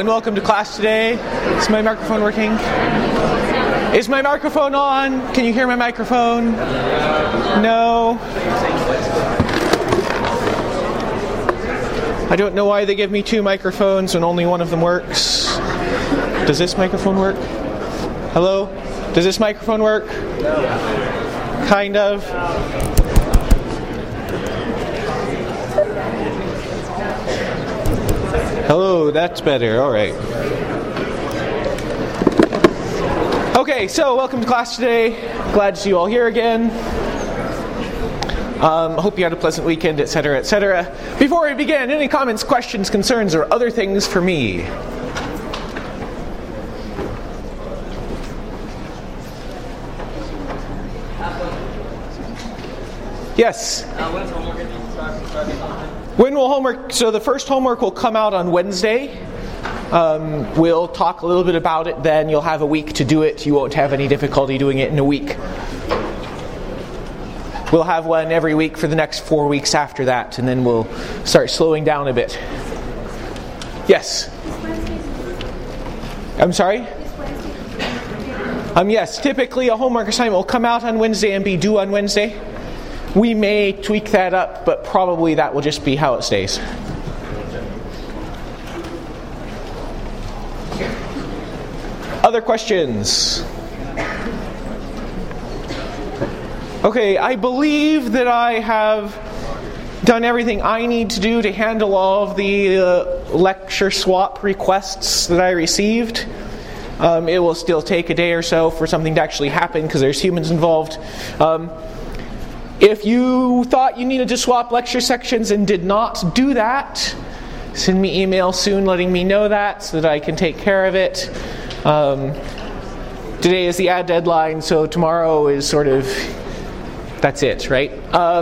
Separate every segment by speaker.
Speaker 1: and welcome to class today. Is my microphone working? Is my microphone on? Can you hear my microphone? No. I don't know why they give me two microphones and only one of them works. Does this microphone work? Hello? Does this microphone work? No. Kind of. Hello, that's better. All right. Okay, so welcome to class today. Glad to see you all here again. Hope you had a pleasant weekend, etc., etc. Before we begin, any comments, questions, concerns, or other things for me? Yes? When's homework going to start? When will homework? So the first homework will come out on Wednesday. We'll talk a little bit about it then. You'll have a week to do it. You won't have any difficulty doing it in a week. We'll have one every week for the next 4 weeks after that, and then we'll start slowing down a bit. Yes? I'm sorry? Yes, typically a homework assignment will come out on Wednesday and be due on Wednesday. We may tweak that up, but probably that will just be how it stays. Other questions? Okay, I believe that I have done everything I need to do to handle all of the lecture swap requests that I received. It will still take a day or so for something to actually happen because there's humans involved. If you thought you needed to swap lecture sections and did not do that, send me email soon letting me know that so that I can take care of it. Today is the ad deadline, so tomorrow is sort of, that's it, right?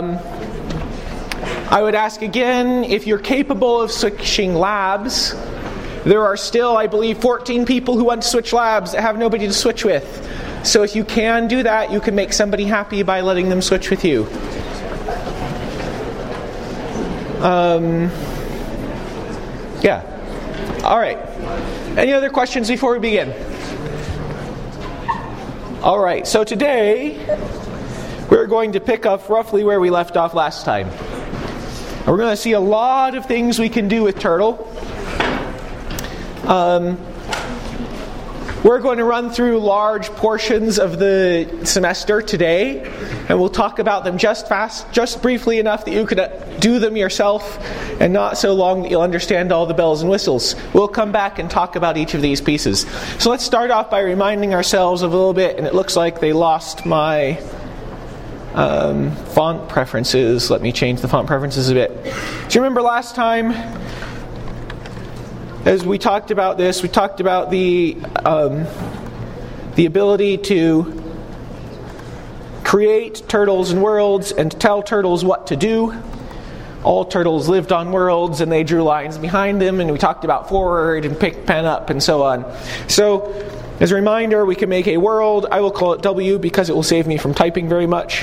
Speaker 1: I would ask again, if you're capable of switching labs, there are still, I believe, 14 people who want to switch labs that have nobody to switch with. So if you can do that, you can make somebody happy by letting them switch with you. Yeah. All right. Any other questions before we begin? All right. So today, we're going to pick up roughly where we left off last time. And we're going to see a lot of things we can do with Turtle. We're going to run through large portions of the semester today, and we'll talk about them just briefly enough that you could do them yourself, and not so long that you'll understand all the bells and whistles. We'll come back and talk about each of these pieces. So let's start off by reminding ourselves of a little bit, and it looks like they lost my font preferences. Let me change the font preferences a bit. Do you remember last time? As we talked about this, we talked about the ability to create turtles and worlds and to tell turtles what to do. All turtles lived on worlds and they drew lines behind them, and we talked about forward and pick pen up and so on. So, as a reminder, we can make a world. I will call it W because it will save me from typing very much.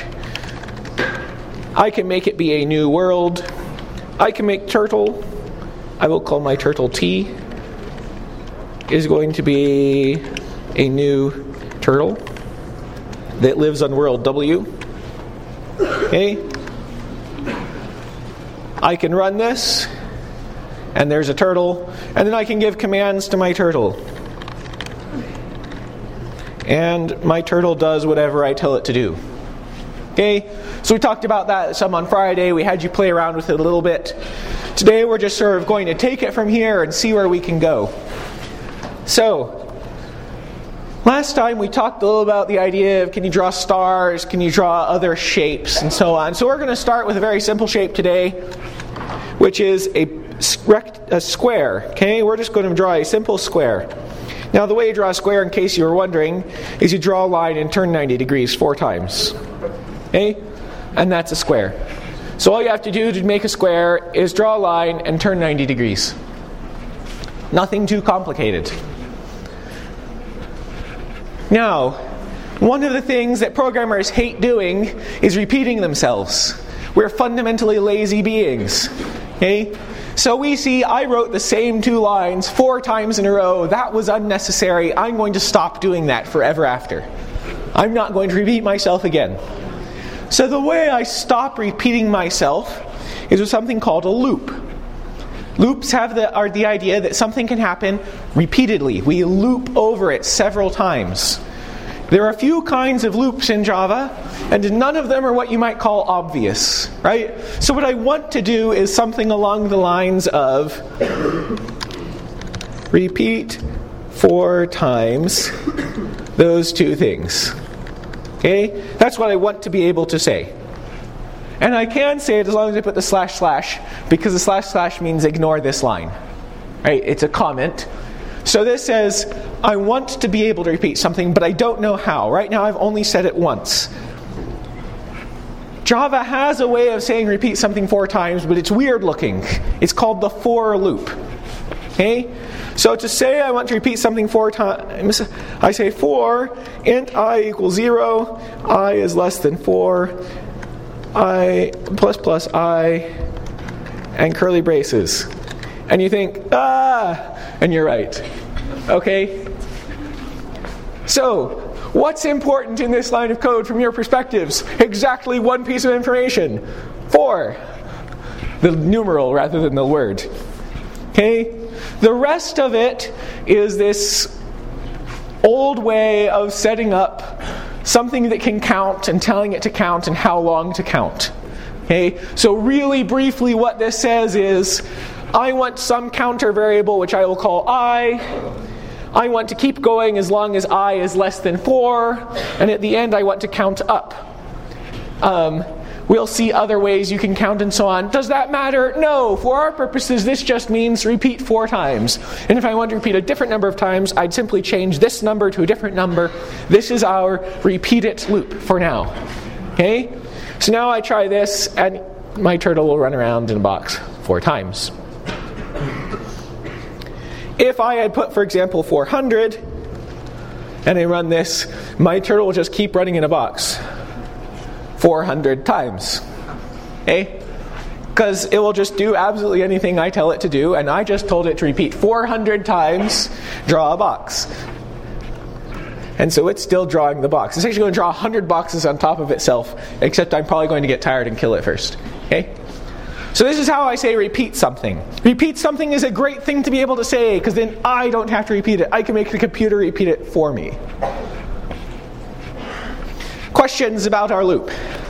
Speaker 1: I can make it be a new world. I can make turtle. I will call my turtle T, is going to be a new turtle that lives on world W. Okay. I can run this, and there's a turtle, and then I can give commands to my turtle. And my turtle does whatever I tell it to do. Okay? So we talked about that some on Friday. We had you play around with it a little bit. Today we're just sort of going to take it from here and see where we can go. So, last time we talked a little about the idea of can you draw stars, can you draw other shapes, and so on. So we're going to start with a very simple shape today, which is a square. Okay, we're just going to draw a simple square. Now the way you draw a square, in case you were wondering, is you draw a line and turn 90 degrees 4 times. Okay, and that's a square. So all you have to do to make a square is draw a line and turn 90 degrees. Nothing too complicated. Now, one of the things that programmers hate doing is repeating themselves. We're fundamentally lazy beings. Okay? So we see I wrote the same 2 lines 4 times in a row. That was unnecessary. I'm going to stop doing that forever after. I'm not going to repeat myself again. So the way I stop repeating myself is with something called a loop. Loops are the idea that something can happen repeatedly. We loop over it several times. There are a few kinds of loops in Java, and none of them are what you might call obvious, right? So what I want to do is something along the lines of repeat 4 times those 2 things. Okay? That's what I want to be able to say. And I can say it as long as I put the // because the // means ignore this line. Right? It's a comment. So this says, I want to be able to repeat something, but I don't know how. Right now I've only said it once. Java has a way of saying repeat something 4 times, but it's weird looking. It's called the for loop. Okay? So to say I want to repeat something 4 times, I say for int I equals 0, I is less than 4, I plus I, and curly braces. And you think, and you're right. Okay? So, what's important in this line of code from your perspectives? Exactly 1 piece of information. 4. The numeral rather than the word. Okay? The rest of it is this old way of setting up something that can count and telling it to count and how long to count. Okay? So really briefly what this says is, I want some counter variable which I will call I. I want to keep going as long as I is less than 4. And at the end I want to count up. We'll see other ways you can count and so on. Does that matter? No. For our purposes, this just means repeat 4 times. And if I want to repeat a different number of times, I'd simply change this number to a different number. This is our repeat it loop for now. Okay? So now I try this, and my turtle will run around in a box 4 times. If I had put, for example, 400, and I run this, my turtle will just keep running in a box 400 times. Okay? Because it will just do absolutely anything I tell it to do, and I just told it to repeat 400 times, draw a box. And so it's still drawing the box. It's actually going to draw 100 boxes on top of itself, except I'm probably going to get tired and kill it first. Okay? So this is how I say repeat something. Repeat something is a great thing to be able to say, because then I don't have to repeat it. I can make the computer repeat it for me. Questions about our loop?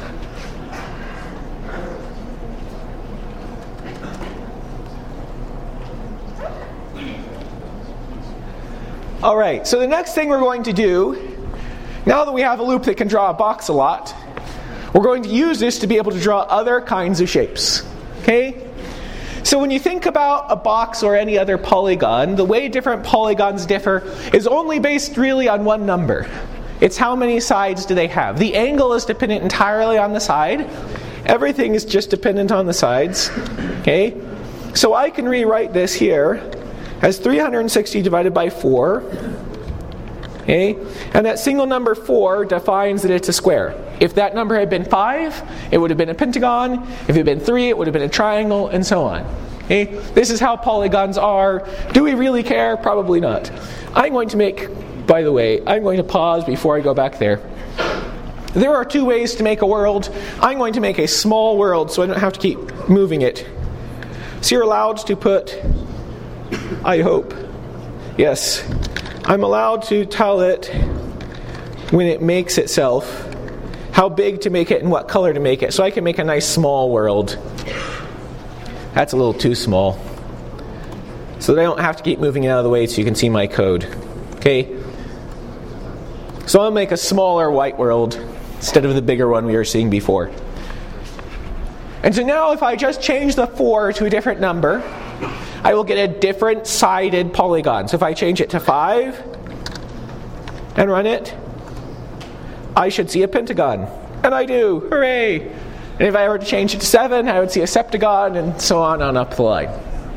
Speaker 1: Alright, so the next thing we're going to do, now that we have a loop that can draw a box a lot, we're going to use this to be able to draw other kinds of shapes. Okay? So when you think about a box or any other polygon, the way different polygons differ is only based really on one number. It's how many sides do they have. The angle is dependent entirely on the side. Everything is just dependent on the sides. Okay? So I can rewrite this here as 360 divided by 4. Okay? And that single number 4 defines that it's a square. If that number had been 5, it would have been a pentagon. If it had been 3, it would have been a triangle, and so on. Okay? This is how polygons are. Do we really care? Probably not. I'm going to pause before I go back there. There are 2 ways to make a world. I'm going to make a small world so I don't have to keep moving it. So you're allowed to put, I hope, yes, I'm allowed to tell it when it makes itself how big to make it and what color to make it. So I can make a nice small world. That's a little too small. So that I don't have to keep moving it out of the way so you can see my code. Okay? So I'll make a smaller white world instead of the bigger one we were seeing before. And so now if I just change the 4 to a different number, I will get a different sided polygon. So if I change it to 5 and run it, I should see a pentagon. And I do. Hooray! And if I were to change it to 7, I would see a septagon, and so on up the line.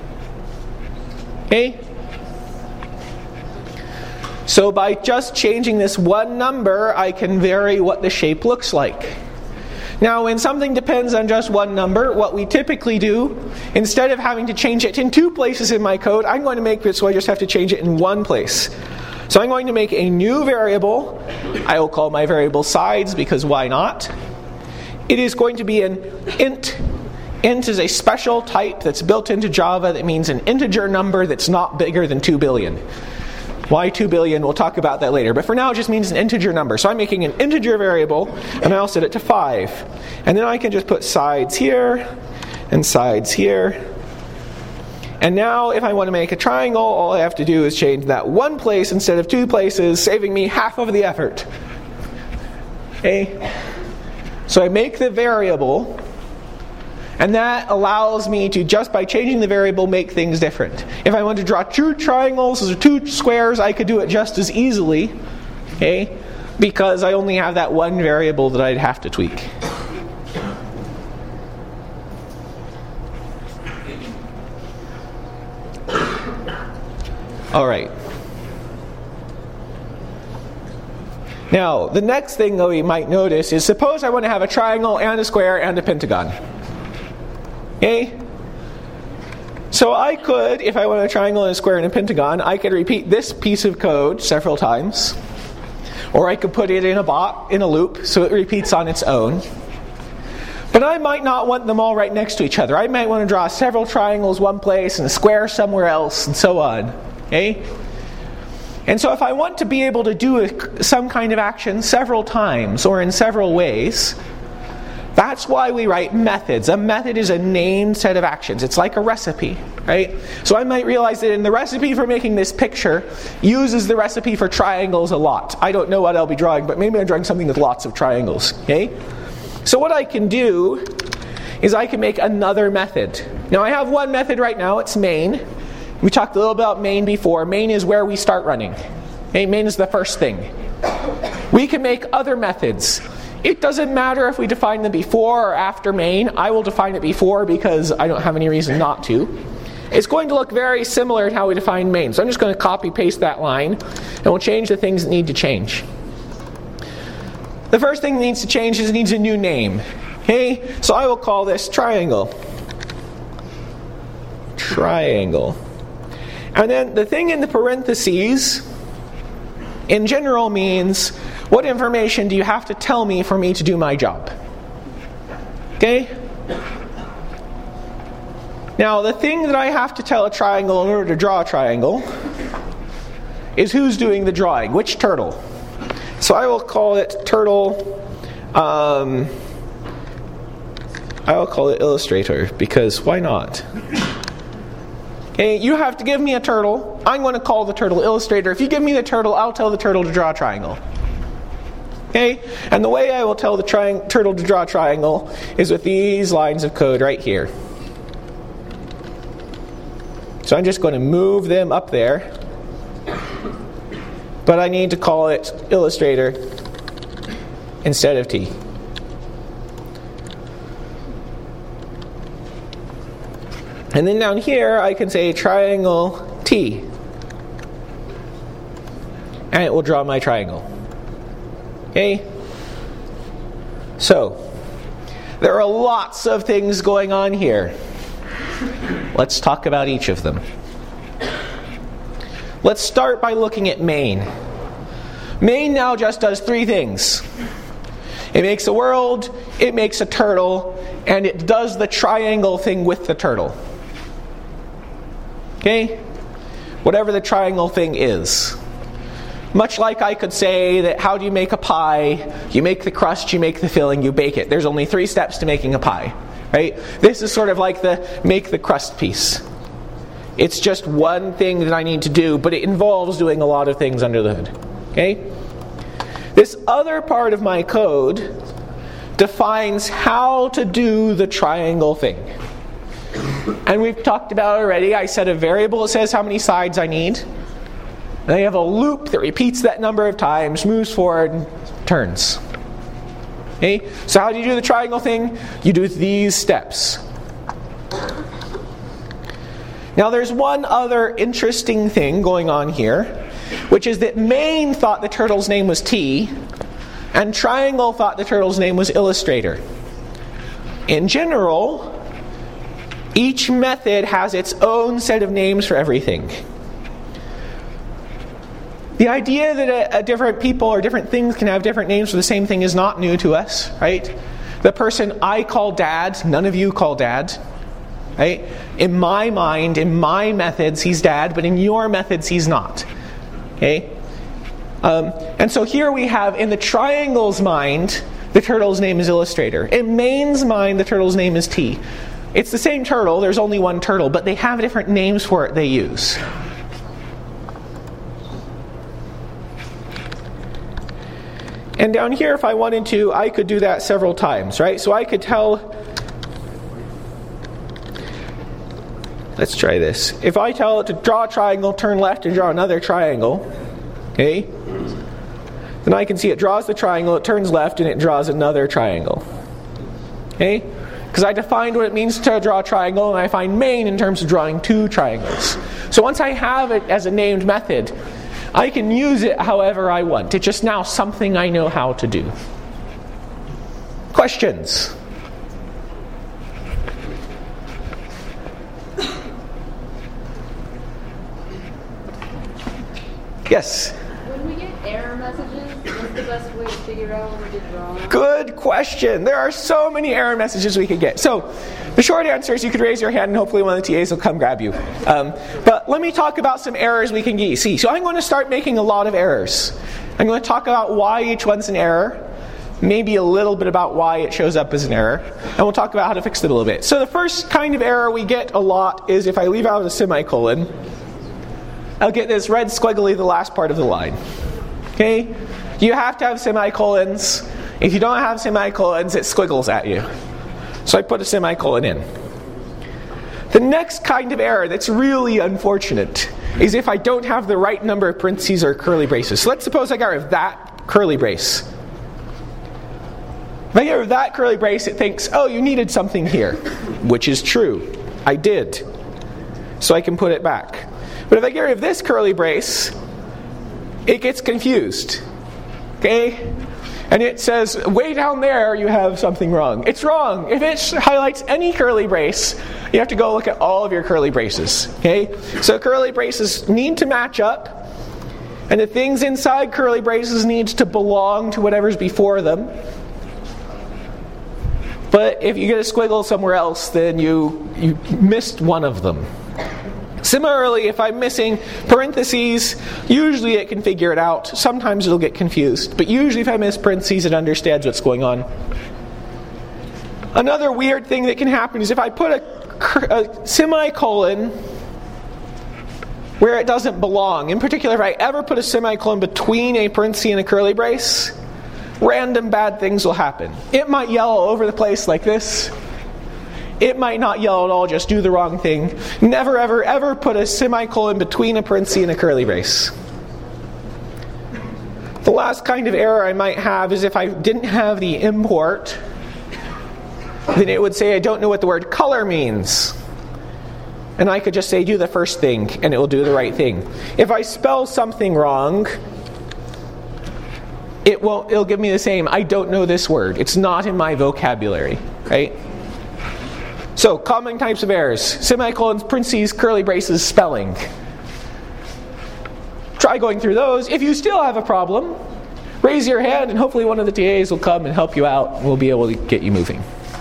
Speaker 1: Okay? So by just changing this one number, I can vary what the shape looks like. Now, when something depends on just one number, what we typically do, instead of having to change it in 2 places in my code, I'm going to make it so I just have to change it in 1 place. So I'm going to make a new variable. I will call my variable sides, because why not? It is going to be an int. Int is a special type that's built into Java that means an integer number that's not bigger than 2 billion. Why 2 billion? We'll talk about that later. But for now, it just means an integer number. So I'm making an integer variable, and I'll set it to 5. And then I can just put sides here and sides here. And now, if I want to make a triangle, all I have to do is change that 1 place instead of 2 places, saving me half of the effort. Okay? So I make the variable, and that allows me to, just by changing the variable, make things different. If I want to draw 2 triangles or 2 squares, I could do it just as easily, okay? Because I only have that 1 variable that I'd have to tweak. All right. Now, the next thing that we might notice is, suppose I want to have a triangle and a square and a pentagon. Okay? So I could, if I want a triangle and a square and a pentagon, I could repeat this piece of code several times. Or I could put it in a loop so it repeats on its own. But I might not want them all right next to each other. I might want to draw several triangles one place and a square somewhere else, and so on. Okay? And so if I want to be able to do some kind of action several times or in several ways, that's why we write methods. A method is a named set of actions. It's like a recipe, right? So I might realize that in the recipe for making this picture uses the recipe for triangles a lot. I don't know what I'll be drawing, but maybe I'm drawing something with lots of triangles, okay? So what I can do is I can make another method. Now I have one method right now, it's main. We talked a little about main before. Main is where we start running. Okay? Main is the first thing. We can make other methods. It doesn't matter if we define them before or after main. I will define it before because I don't have any reason not to. It's going to look very similar to how we define main. So I'm just going to copy paste that line and we'll change the things that need to change. The first thing that needs to change is it needs a new name. Okay? So I will call this triangle. Triangle. And then the thing in the parentheses in general means what information do you have to tell me for me to do my job? Okay? Now, the thing that I have to tell a triangle in order to draw a triangle is who's doing the drawing, which turtle. So I will call it turtle, I will call it illustrator, because why not? Okay, you have to give me a turtle. I'm going to call the turtle illustrator. If you give me the turtle, I'll tell the turtle to draw a triangle. Okay? And the way I will tell the turtle to draw a triangle is with these lines of code right here. So I'm just going to move them up there. But I need to call it illustrator instead of T. And then down here I can say triangle T. And it will draw my triangle. Okay? So, there are lots of things going on here. Let's talk about each of them. Let's start by looking at main. Main now just does 3 things. It makes a world, it makes a turtle, and it does the triangle thing with the turtle. Okay? Whatever the triangle thing is. Much like I could say that how do you make a pie? You make the crust, you make the filling, you bake it. There's only 3 steps to making a pie. Right? This is sort of like the make the crust piece. It's just one thing that I need to do, but it involves doing a lot of things under the hood. Okay? This other part of my code defines how to do the triangle thing. And we've talked about already, I set a variable that says how many sides I need. And I have a loop that repeats that number of times, moves forward, and turns. Okay? So how do you do the triangle thing? You do these steps. Now there's one other interesting thing going on here, which is that main thought the turtle's name was T, and triangle thought the turtle's name was illustrator. in general, each method has its own set of names for everything. The idea that different people or different things can have different names for the same thing is not new to us, right? The person I call Dad, none of you call Dad, right? In my mind, in my methods, he's Dad, but in your methods, he's not. Okay? And so here we have, in the triangle's mind, the turtle's name is Illustrator. In Maine's mind, the turtle's name is T. It's the same turtle, there's only one turtle, but they have different names for it they use. And down here, if I wanted to, I could do that several times, right? So I could tell... Let's try this. If I tell it to draw a triangle, turn left, and draw another triangle, okay? Then I can see it draws the triangle, it turns left, and it draws another triangle. Okay? Because I defined what it means to draw a triangle, and I find Maine in terms of drawing two triangles. So once I have it as a named method, I can use it however I want. It's just now something I know how to do. Questions? Yes?
Speaker 2: When we get error messages, what's the best way to figure out when we get wrong?
Speaker 1: Good question. There are so many error messages we could get. So the short answer is you could raise your hand and hopefully one of the TAs will come grab you. But let me talk about some errors we can see. So I'm going to start making a lot of errors. I'm going to talk about why each one's an error, maybe a little bit about why it shows up as an error, and we'll talk about how to fix it a little bit. So the first kind of error we get a lot is if I leave out a semicolon, I'll get this red squiggly the last part of the line. Okay? You have to have semicolons. If you don't have semicolons, it squiggles at you. So I put a semicolon in. The next kind of error that's really unfortunate is if I don't have the right number of parentheses or curly braces. So let's suppose I got rid of that curly brace. If I get rid of that curly brace, it thinks, oh, you needed something here, which is true. I did. So I can put it back. But if I get rid of this curly brace, it gets confused. Okay? And it says, way down there you have something wrong. It's wrong. If it highlights any curly brace, you have to go look at all of your curly braces. Okay? So curly braces need to match up. And the things inside curly braces need to belong to whatever's before them. But if you get a squiggle somewhere else, then you missed one of them. Similarly, if I'm missing parentheses, usually it can figure it out. Sometimes it'll get confused. But usually if I miss parentheses, it understands what's going on. Another weird thing that can happen is if I put a semicolon where it doesn't belong. In particular, if I ever put a semicolon between a parenthesis and a curly brace, random bad things will happen. It might yell all over the place like this. It might not yell at all, just do the wrong thing. Never, ever, ever put a semicolon between a parenthesis and a curly brace. The last kind of error I might have is if I didn't have the import, then it would say I don't know what the word color means. And I could just say do the first thing, and it will do the right thing. If I spell something wrong, it'll give me the same, I don't know this word. It's not in my vocabulary, right? So, common types of errors. Semicolons, parentheses, curly braces, spelling. Try going through those. If you still have a problem, raise your hand and hopefully one of the TAs will come and help you out and we'll be able to get you moving.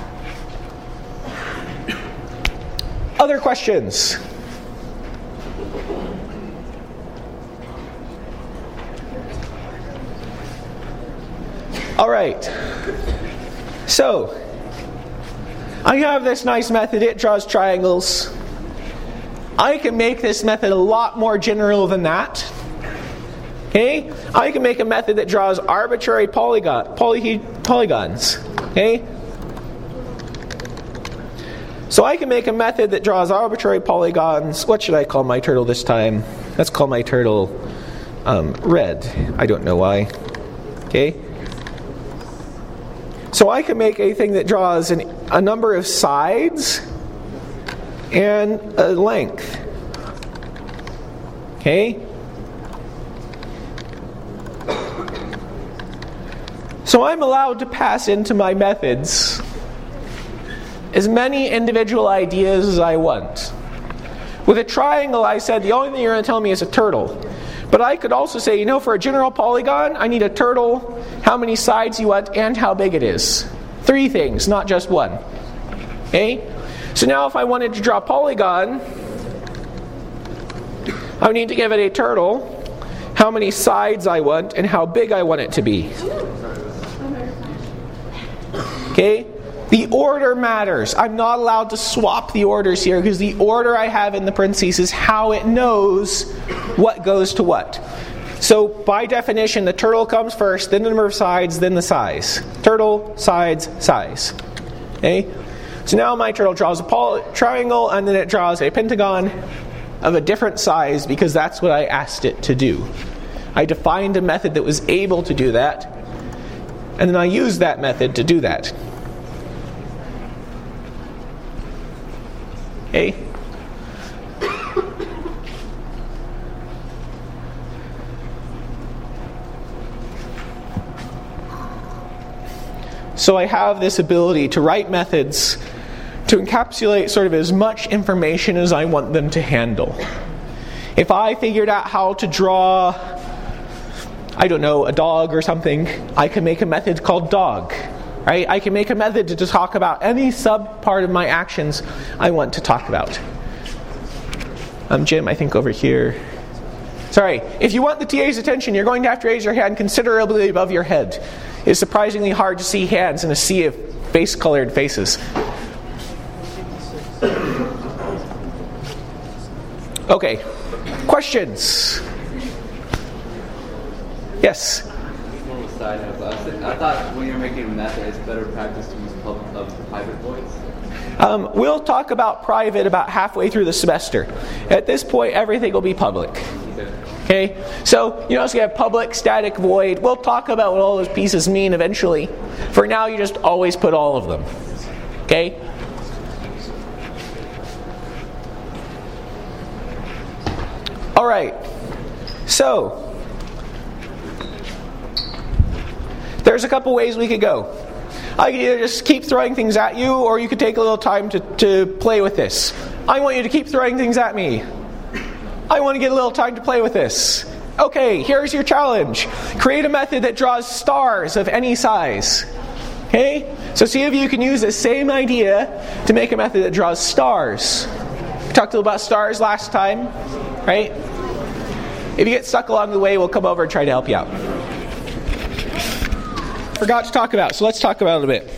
Speaker 1: Other questions? All right. So, I have this nice method, it draws triangles. I can make this method a lot more general than that. Okay? I can make a method that draws arbitrary polygons. Okay? So I can make a method that draws arbitrary polygons. What should I call my turtle this time? Let's call my turtle red. I don't know why. Okay? So I can make a thing that draws a number of sides and a length. Okay? So I'm allowed to pass into my methods as many individual ideas as I want. With a triangle, I said the only thing you're going to tell me is a turtle. But I could also say, for a general polygon, I need a turtle, how many sides you want, and how big it is. 3 things, not just one. Okay? So now if I wanted to draw a polygon, I would need to give it a turtle, how many sides I want, and how big I want it to be. Okay? The order matters. I'm not allowed to swap the orders here because the order I have in the parentheses is how it knows what goes to what. So by definition, the turtle comes first, then the number of sides, then the size. Turtle, sides, size. Okay? So now my turtle draws a triangle and then it draws a pentagon of a different size because that's what I asked it to do. I defined a method that was able to do that, and then I used that method to do that. Okay? So I have this ability to write methods to encapsulate sort of as much information as I want them to handle. If I figured out how to draw, a dog or something, I can make a method called dog. Right? I can make a method to talk about any sub-part of my actions I want to talk about. Jim, I think over here. Sorry, if you want the TA's attention, you're going to have to raise your hand considerably above your head. It's surprisingly hard to see hands in a sea of face-colored faces. Okay, questions? Yes?
Speaker 3: Side note, I thought when you're making a method, it's better practice to use private voids.
Speaker 1: We'll talk about private about halfway through the semester. At this point, everything will be public. Okay? So you have public, static, void. We'll talk about what all those pieces mean eventually. For now, you just always put all of them. Okay? All right. So there's a couple ways we could go. I could either just keep throwing things at you, or you could take a little time to play with this. I want you to keep throwing things at me. I want to get a little time to play with this. Okay, here's your challenge. Create a method that draws stars of any size. Okay? So see if you can use the same idea to make a method that draws stars. We talked a little about stars last time, right? If you get stuck along the way, we'll come over and try to help you out. Forgot to talk about, so let's talk about it a bit.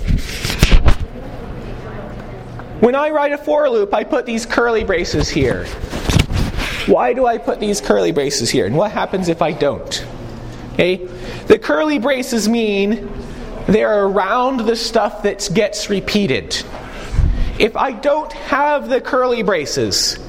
Speaker 1: When I write a for loop, I put these curly braces here. Why do I put these curly braces here? And what happens if I don't? Okay? The curly braces mean they're around the stuff that gets repeated. If I don't have the curly braces,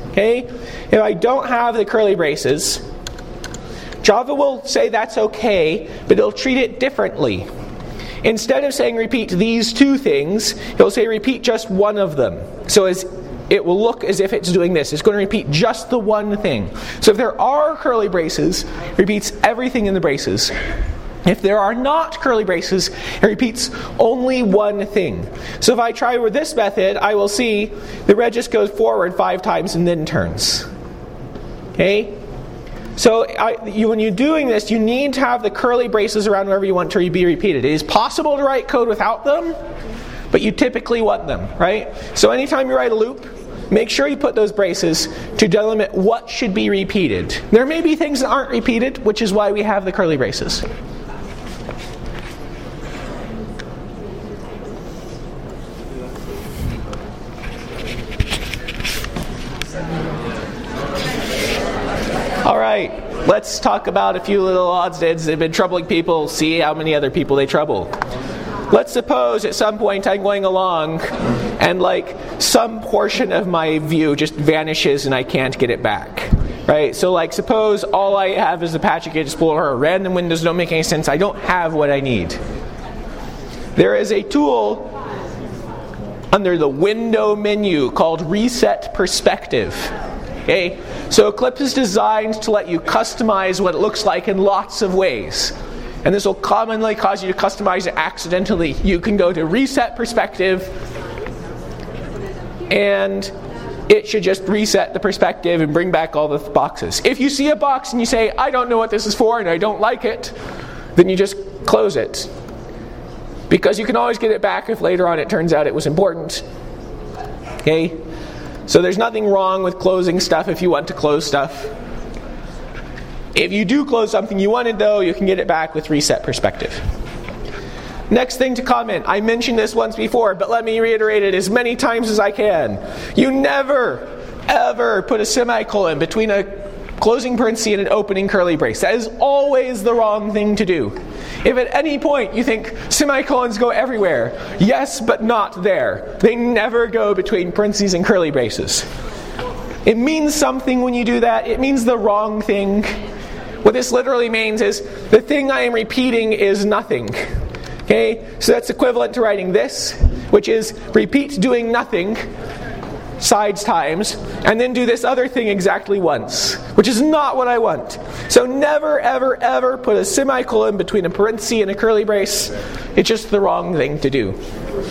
Speaker 1: Java will say that's okay, but it'll treat it differently. Instead of saying repeat these 2 things, it'll say repeat just one of them. So it will look as if it's doing this. It's going to repeat just the one thing. So if there are curly braces, it repeats everything in the braces. If there are not curly braces, it repeats only one thing. So if I try with this method, I will see the red just goes forward 5 times and then turns. Okay? So when you're doing this, you need to have the curly braces around wherever you want to be repeated. It is possible to write code without them, but you typically want them, right? So anytime you write a loop, make sure you put those braces to delimit what should be repeated. There may be things that aren't repeated, which is why we have the curly braces. Alright, let's talk about a few little odds and ends that have been troubling people, see how many other people they trouble. Let's suppose at some point I'm going along and some portion of my view just vanishes and I can't get it back. Right? So suppose all I have is the Apache Explorer, random windows don't make any sense, I don't have what I need. There is a tool under the window menu called Reset Perspective. Okay? So Eclipse is designed to let you customize what it looks like in lots of ways. And this will commonly cause you to customize it accidentally. You can go to Reset Perspective, and it should just reset the perspective and bring back all the boxes. If you see a box and you say, I don't know what this is for and I don't like it, then you just close it. Because you can always get it back if later on it turns out it was important. Okay? So there's nothing wrong with closing stuff if you want to close stuff. If you do close something you wanted though, you can get it back with reset perspective. Next thing to comment. I mentioned this once before, but let me reiterate it as many times as I can. You never, ever put a semicolon between a closing parenthesis and an opening curly brace. That is always the wrong thing to do. If at any point you think semicolons go everywhere, yes, but not there. They never go between parentheses and curly braces. It means something when you do that. It means the wrong thing. What this literally means is the thing I am repeating is nothing. Okay? So that's equivalent to writing this, which is repeat doing nothing sides times, and then do this other thing exactly once, which is not what I want. So never, ever, ever put a semicolon between a parenthesis and a curly brace. It's just the wrong thing to do.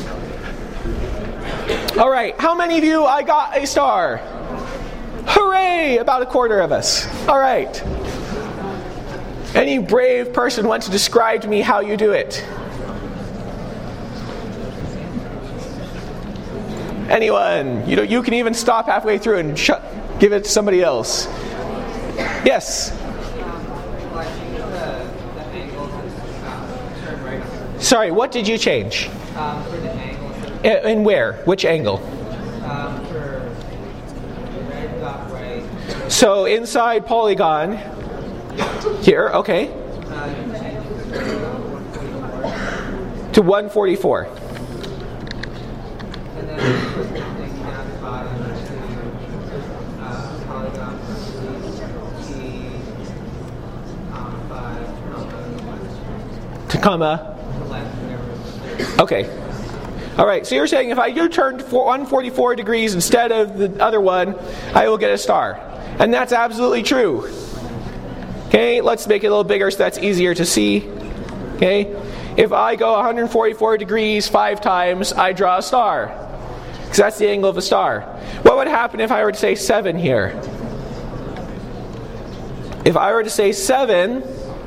Speaker 1: All right, how many of you I got a star? Hooray! About a quarter of us. All right. Any brave person want to describe to me how you do it? Anyone? You can even stop halfway through and give it to somebody else. Yes? Sorry, what did you change?
Speaker 4: For the angles.
Speaker 1: And where? Which angle?
Speaker 4: For red dot right.
Speaker 1: So inside polygon. Here, okay. To 144.
Speaker 4: And then put the thing down the bottom to polygon T5
Speaker 1: To comma.
Speaker 4: left.
Speaker 1: Okay. All right, so you're saying if I do turn 144 degrees instead of the other one, I will get a star. And that's absolutely true. Okay, let's make it a little bigger so that's easier to see. Okay, if I go 144 degrees 5 times, I draw a star. Because that's the angle of a star. What would happen if I were to say 7 here? If I were to say 7,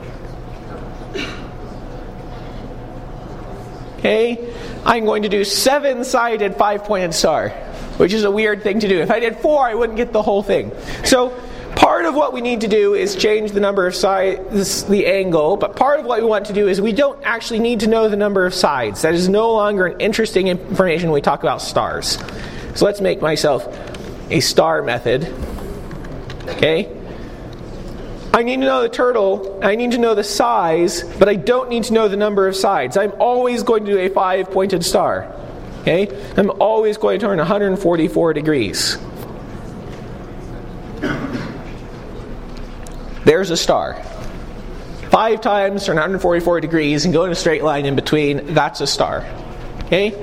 Speaker 1: okay, I'm going to do 7-sided 5-pointed star, which is a weird thing to do. If I did 4, I wouldn't get the whole thing. So part of what we need to do is change the number of sides, the angle, but part of what we want to do is we don't actually need to know the number of sides. That is no longer an interesting information when we talk about stars. So let's make myself a star method. Okay? I need to know the turtle, I need to know the size, but I don't need to know the number of sides. I'm always going to do a 5-pointed star. Okay? I'm always going to turn 144 degrees. There's a star. 5 times turn 144 degrees and go in a straight line in between. That's a star. Okay?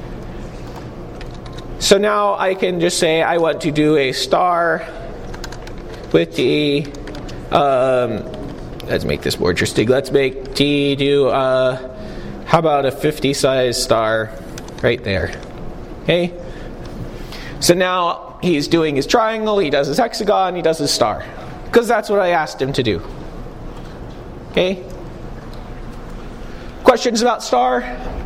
Speaker 1: So now I can just say I want to do a star with the let's make this more interesting. Let's make T do how about a 50 size star right there. Okay? So now he's doing his triangle, he does his hexagon, he does his star. Because that's what I asked him to do. Okay? Questions about star?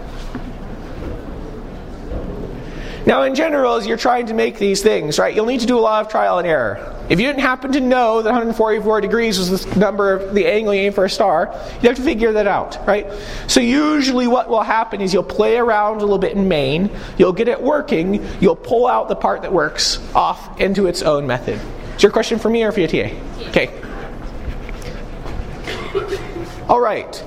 Speaker 1: Now in general, as you're trying to make these things, right, you'll need to do a lot of trial and error. If you didn't happen to know that 144 degrees was the number of the angle you need for a star, you'd have to figure that out, right? So usually what will happen is you'll play around a little bit in main, you'll get it working, you'll pull out the part that works off into its own method. Is your question for me or for your TA? Okay. All right.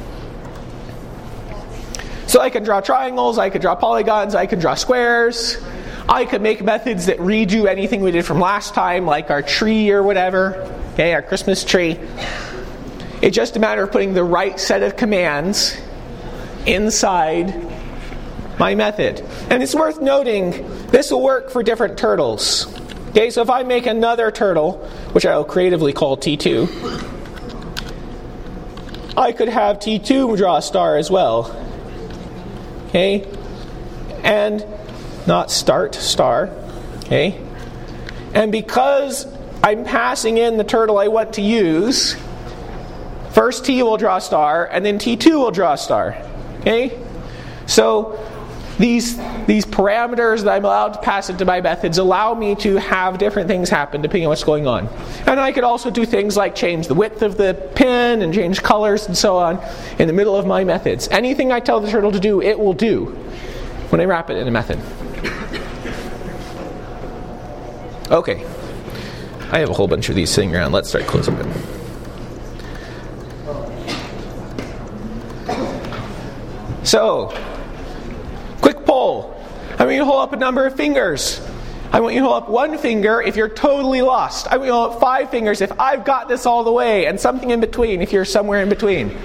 Speaker 1: So I can draw triangles, I could draw polygons, I could draw squares. I could make methods that redo anything we did from last time, like our tree or whatever. Okay, our Christmas tree. It's just a matter of putting the right set of commands inside my method. And it's worth noting, this will work for different turtles. Okay, so if I make another turtle, which I will creatively call T2, I could have T2 draw a star as well. Okay? And not start, star. Okay? And because I'm passing in the turtle I want to use, first T will draw a star, and then T2 will draw a star. Okay? So these parameters that I'm allowed to pass into my methods allow me to have different things happen depending on what's going on. And I could also do things like change the width of the pen and change colors and so on in the middle of my methods. Anything I tell the turtle to do, it will do when I wrap it in a method. Okay. I have a whole bunch of these sitting around. Let's start closing them. So, quick poll. I want you to hold up a number of fingers. I want you to hold up one finger if you're totally lost. I want you to hold up 5 fingers if I've got this all the way, and something in between if you're somewhere in between.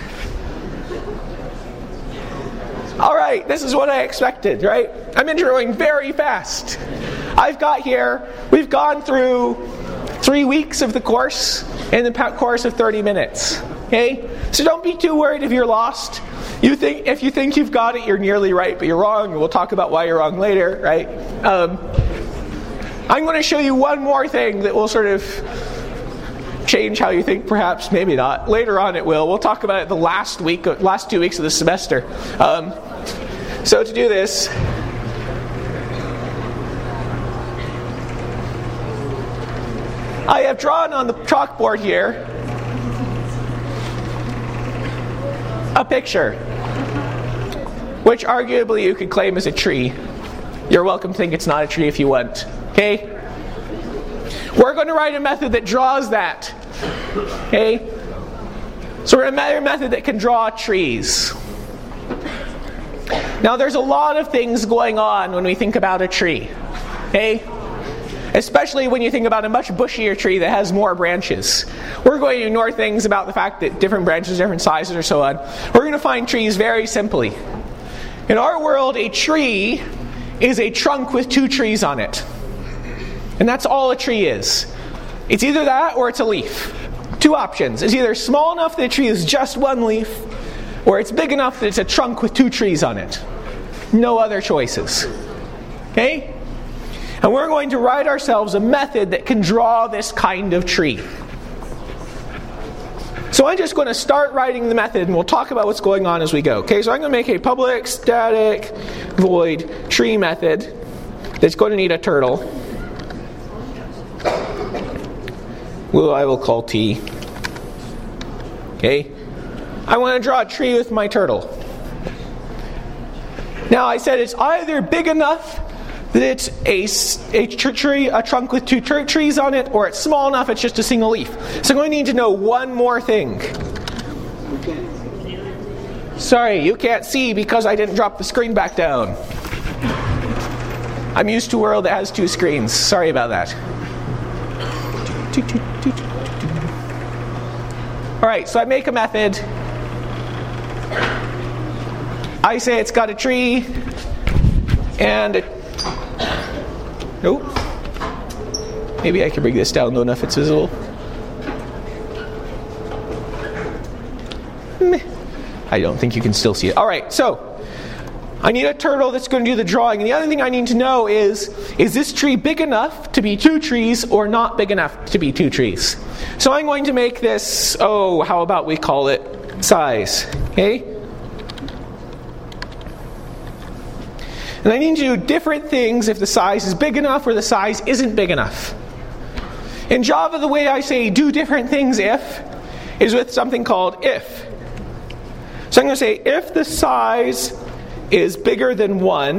Speaker 1: All right, this is what I expected, right? I'm introing very fast. We've gone through 3 weeks of the course in the course of 30 minutes. Okay? So don't be too worried if you're lost. If you think you've got it, you're nearly right, but you're wrong. We'll talk about why you're wrong later, right? I'm going to show you one more thing that will sort of change how you think, perhaps, maybe not. Later on it will. We'll talk about it the last 2 weeks of the semester. So to do this, I have drawn on the chalkboard here a picture, which arguably you could claim is a tree. You're welcome to think it's not a tree if you want. Okay? We're going to write a method that draws that. Okay? So we're going to write a method that can draw trees. Now there's a lot of things going on when we think about a tree. Okay? Especially when you think about a much bushier tree that has more branches. We're going to ignore things about the fact that different branches, different sizes, or so on. We're going to find trees very simply. In our world, a tree is a trunk with 2 trees on it. And that's all a tree is. It's either that or it's a leaf. 2 options. It's either small enough that a tree is just 1 leaf, or it's big enough that it's a trunk with 2 trees on it. No other choices. Okay? And we're going to write ourselves a method that can draw this kind of tree. So I'm just going to start writing the method, and we'll talk about what's going on as we go. Okay, so I'm going to make a public static void tree method that's going to need a turtle. I will call T. Okay, I want to draw a tree with my turtle. Now I said it's either big enough that it's a trunk with 2 trees on it, or it's small enough it's just a single leaf. So I'm going to need to know one more thing. Sorry, you can't see because I didn't drop the screen back down. I'm used to a world that has 2 screens. Sorry about that. Alright, so I make a method. I say it's got a tree and nope. Maybe I can bring this down low enough it's visible. I don't think you can still see it. Alright, so I need a turtle that's going to do the drawing. And the other thing I need to know is this tree big enough to be 2 trees or not big enough to be 2 trees? So I'm going to make this, how about we call it size. Okay? And I need to do different things if the size is big enough or the size isn't big enough. In Java, the way I say do different things if is with something called if. So I'm going to say if the size is bigger than 1,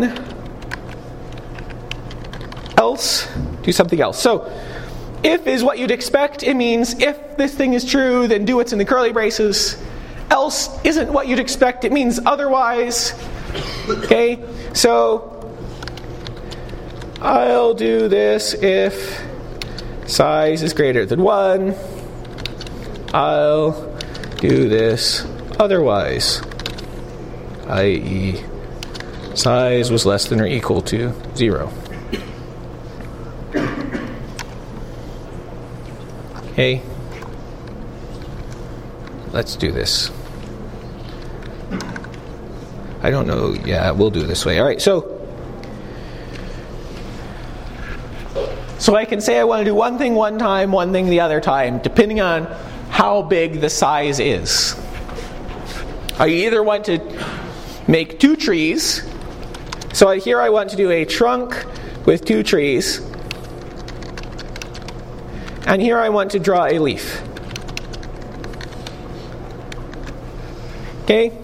Speaker 1: else do something else. So if is what you'd expect. It means if this thing is true, then do what's in the curly braces. Else isn't what you'd expect. It means otherwise. Okay, so I'll do this if size is greater than 1. I'll do this otherwise, i.e. size was less than or equal to 0. Okay, let's do this. I don't know. Yeah, we'll do it this way. All right, so So I can say I want to do one thing one time, one thing the other time, depending on how big the size is. I either want to make 2 trees. So here I want to do a trunk with 2 trees. And here I want to draw a leaf. Okay?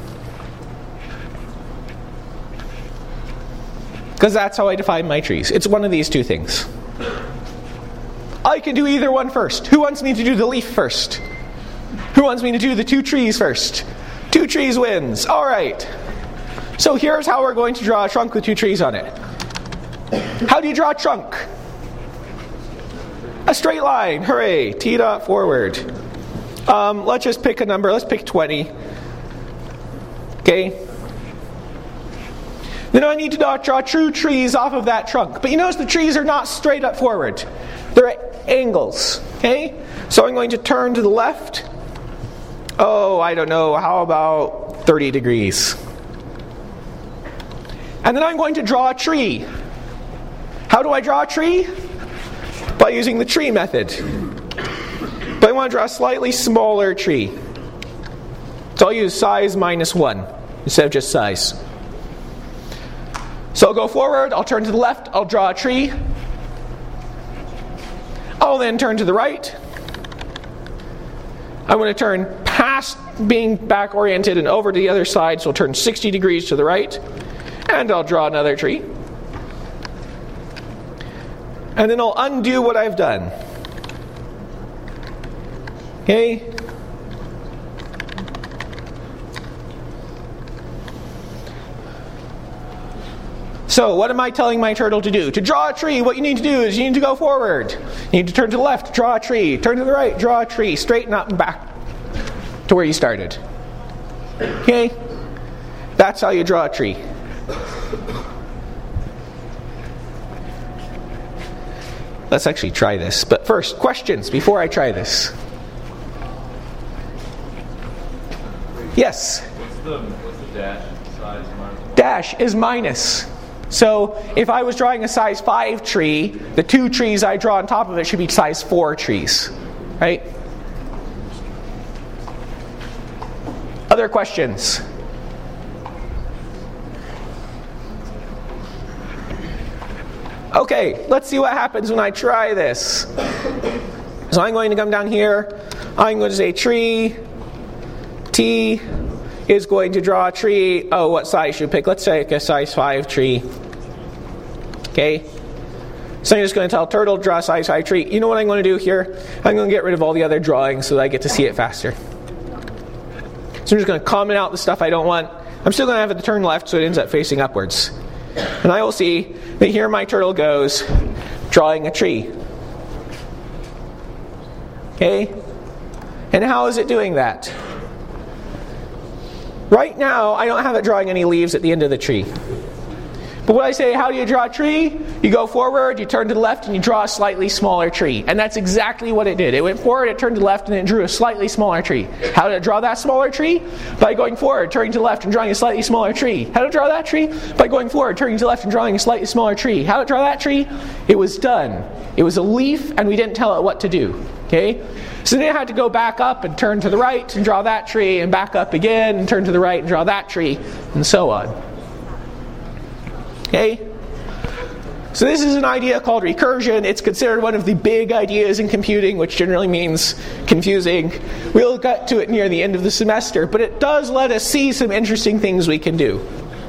Speaker 1: Because that's how I define my trees. It's one of these 2 things. I can do either one first. Who wants me to do the leaf first? Who wants me to do the 2 trees first? 2 trees wins. All right. So here's how we're going to draw a trunk with 2 trees on it. How do you draw a trunk? A straight line. Hooray. T dot forward. Let's just pick a number. Let's pick 20. Okay. Then I need to draw true trees off of that trunk. But you notice the trees are not straight up forward. They're at angles. Okay? So I'm going to turn to the left. Oh, I don't know. How about 30 degrees? And then I'm going to draw a tree. How do I draw a tree? By using the tree method. But I want to draw a slightly smaller tree. So I'll use size minus 1 instead of just size. So I'll go forward, I'll turn to the left, I'll draw a tree. I'll then turn to the right. I'm going to turn past being back oriented and over to the other side, so I'll turn 60 degrees to the right. And I'll draw another tree. And then I'll undo what I've done. Okay? So what am I telling my turtle to do? To draw a tree, what you need to do is you need to go forward. You need to turn to the left, draw a tree. Turn to the right, draw a tree. Straighten up and back to where you started. Okay? That's how you draw a tree. Let's actually try this. But first, questions before I try this. Yes?
Speaker 5: What's the dash size minus?
Speaker 1: Dash is minus. So if I was drawing a size 5 tree, the 2 trees I draw on top of it should be size 4 trees. Right? Other questions? Okay, let's see what happens when I try this. So I'm going to come down here. I'm going to say tree. T is going to draw a tree. Oh, what size should we pick? Let's say a size 5 tree. Okay. So I'm just going to tell Turtle, draw a size 5 tree. You know what I'm going to do here? I'm going to get rid of all the other drawings so that I get to see it faster. So I'm just going to comment out the stuff I don't want. I'm still going to have it to turn left so it ends up facing upwards. And I will see that here my turtle goes drawing a tree. Okay? And how is it doing that? Right now, I don't have it drawing any leaves at the end of the tree. But when I say, how do you draw a tree? You go forward, you turn to the left, and you draw a slightly smaller tree. And that's exactly what it did. It went forward, it turned to the left, and it drew a slightly smaller tree. How did it draw that smaller tree? By going forward, turning to the left, and drawing a slightly smaller tree. How did it draw that tree? By going forward, turning to the left, and drawing a slightly smaller tree. How did it draw that tree? It was done. It was a leaf, and we didn't tell it what to do. Okay? So then it had to go back up and turn to the right and draw that tree, and back up again and turn to the right and draw that tree, and so on. Okay? So this is an idea called recursion. It's considered one of the big ideas in computing, which generally means confusing. We'll get to it near the end of the semester, but it does let us see some interesting things we can do.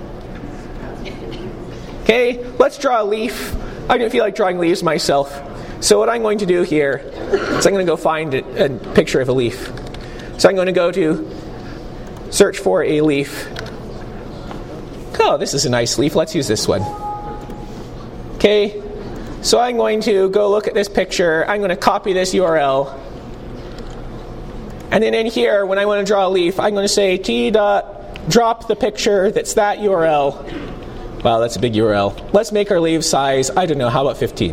Speaker 1: Okay, let's draw a leaf. I don't feel like drawing leaves myself. So what I'm going to do here is I'm going to go find a picture of a leaf. So I'm going to go to search for a leaf. Oh, this is a nice leaf. Let's use this one. Okay, so I'm going to go look at this picture. I'm going to copy this URL. And then in here, when I want to draw a leaf, I'm going to say t.drop the picture that's that URL. Wow, that's a big URL. Let's make our leaf size, I don't know, how about 15?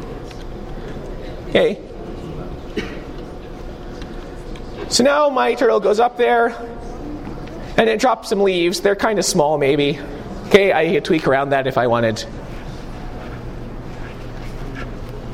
Speaker 1: Okay. So now my turtle goes up there, and it drops some leaves. They're kind of small, maybe. Okay, I could tweak around that if I wanted.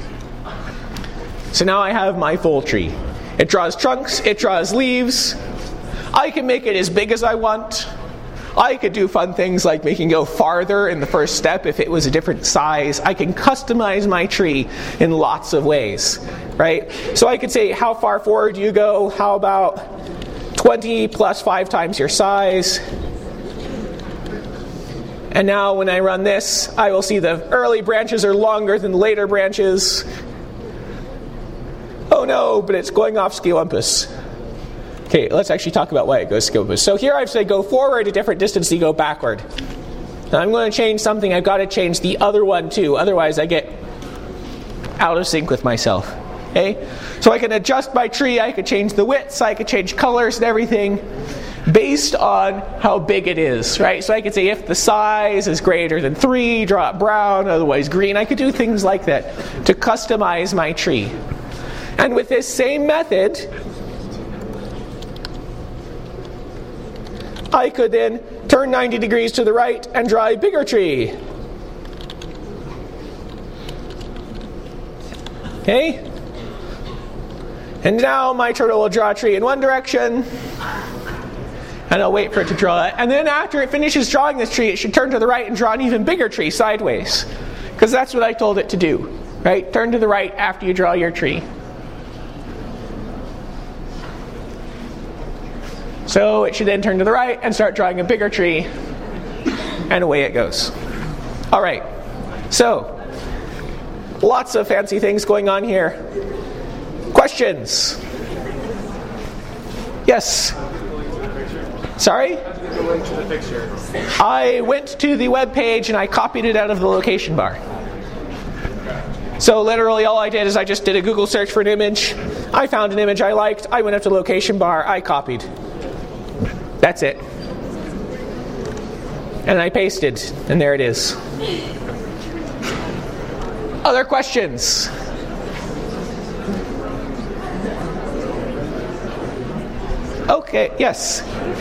Speaker 1: So now I have my full tree. It draws trunks, it draws leaves. I can make it as big as I want. I could do fun things like making it go farther in the first step if it was a different size. I can customize my tree in lots of ways, right? So I could say, how far forward do you go? How about 20 plus 5 times your size? And now when I run this, I will see the early branches are longer than the later branches. Oh no, but it's going off Scalympus. Okay, let's actually talk about why it goes Scalympus. So here I've said go forward a different distance, you go backward. Now I'm going to change something, I've got to change the other one too, otherwise I get out of sync with myself. Okay? So I can adjust my tree, I could change the widths, I could change colors and everything based on how big it is, right? So I could say if the size is greater than 3, draw it brown, otherwise green. I could do things like that to customize my tree. And with this same method, I could then turn 90 degrees to the right and draw a bigger tree. Okay? And now my turtle will draw a tree in one direction, and I'll wait for it to draw it. And then after it finishes drawing this tree, it should turn to the right and draw an even bigger tree sideways. Because that's what I told it to do. Right? Turn to the right after you draw your tree. So it should then turn to the right and start drawing a bigger tree, and away it goes. All right, so lots of fancy things going on here. Questions? Yes? Sorry? I went to the web page and I copied it out of the location bar. So literally all I did is I just did a Google search for an image. I found an image I liked. I went up to the location bar. I copied. That's it. And I pasted, and there it is. Other questions? Okay, yes.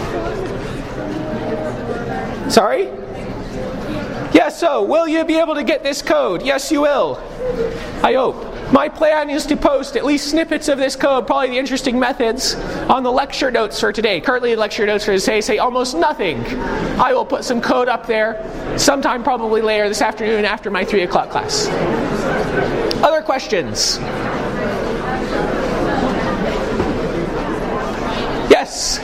Speaker 1: Sorry? Yes, so will you be able to get this code? Yes, you will. I hope. My plan is to post at least snippets of this code, probably the interesting methods, on the lecture notes for today. Currently the lecture notes for today say almost nothing. I will put some code up there sometime probably later this afternoon after my 3 o'clock class. Other questions? Yes?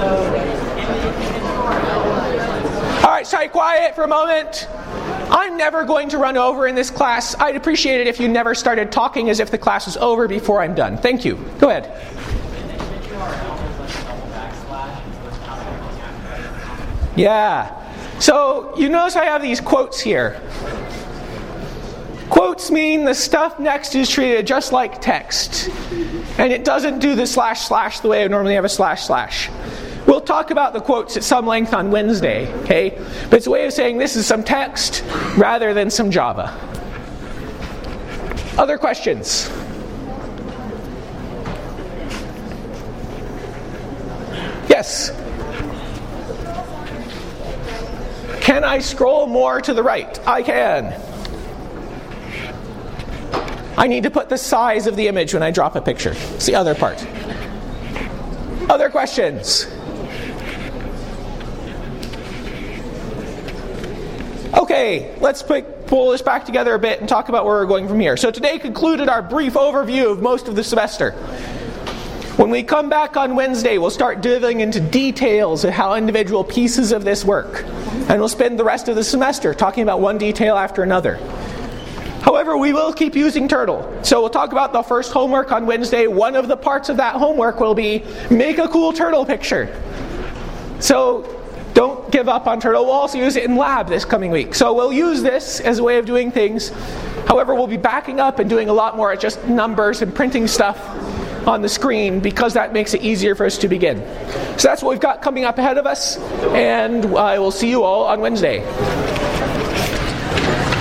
Speaker 1: All right, sorry, quiet for a moment. I'm never going to run over in this class. I'd appreciate it if you never started talking as if the class was over before I'm done. Thank you. Go ahead. Yeah. So you notice I have these quotes here. Quotes mean the stuff next is treated just like text. And it doesn't do the / the way I would normally have a /. We'll talk about the quotes at some length on Wednesday, okay? But it's a way of saying this is some text rather than some Java. Other questions? Yes? Can I scroll more to the right? I can. I need to put the size of the image when I drop a picture. It's the other part. Other questions? Okay, let's pull this back together a bit and talk about where we're going from here. So today concluded our brief overview of most of the semester. When we come back on Wednesday, we'll start diving into details of how individual pieces of this work. And we'll spend the rest of the semester talking about one detail after another. However, we will keep using Turtle. So we'll talk about the first homework on Wednesday. One of the parts of that homework will be make a cool turtle picture. So don't give up on Turtle. We'll also use it in lab this coming week. So we'll use this as a way of doing things. However, we'll be backing up and doing a lot more just numbers and printing stuff on the screen because that makes it easier for us to begin. So that's what we've got coming up ahead of us, and I will see you all on Wednesday.